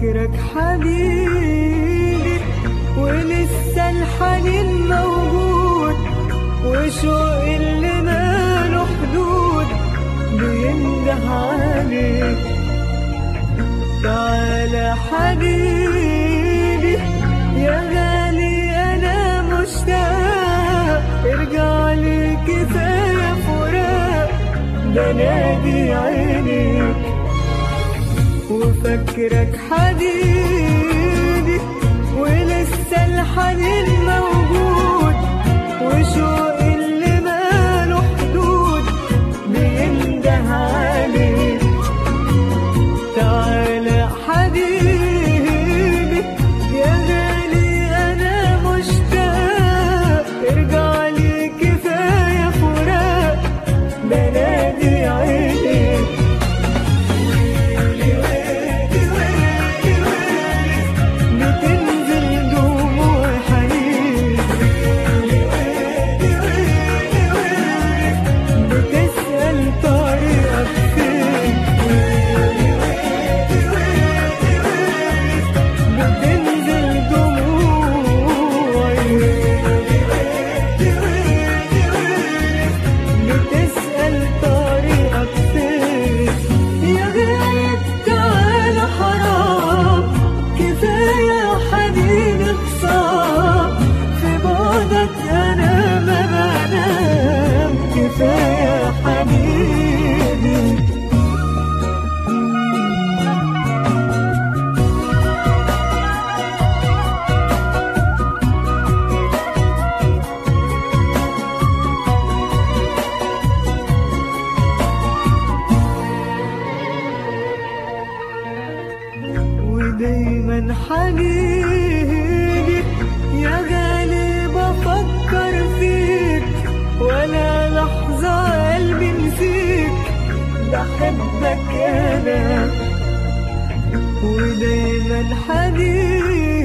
وفاكرك حبيبي ولسه الحنين موجود، وشوق اللي ماله حدود بينده عليك. تعالى حبيبي يا غالي أنا مشتاق، ارجع لي كفاية فراق بنادي عينيك. وفاكرك حبيبي ولسه الحنين موجود، وشوق اللي ماله حدود بينده عليك. تعالى حبيبي يا غالي أنا مشتاق، ارجع لي كفاية فراق بنادي عينيك. بتنزل دموع حنين، بتسأل طريقك فين، بتنزل دموعي، بتسأل طريقك فين. يا غايب تعالى حرام كفاية حنيني خصام، في بعدك أنا ما بنام كفاية حبيبي. ودايما حبيبي يا غالي بفكر فيك، ولا لحظة قلبي نسيك، بحبك أنا. ودايما حبيبي